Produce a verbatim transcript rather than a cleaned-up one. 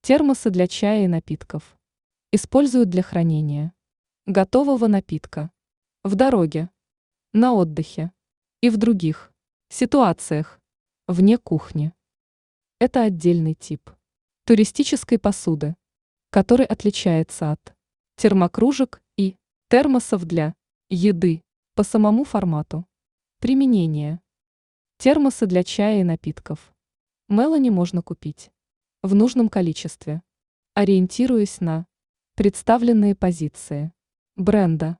Термосы для чая и напитков. Используют для хранения готового напитка в дороге, на отдыхе и в других ситуациях вне кухни. Это отдельный тип туристической посуды, который отличается от термокружек и термосов для еды по самому формату. Применение. Термосы для чая и напитков. Мелани можно купить в нужном количестве, ориентируясь на представленные позиции бренда.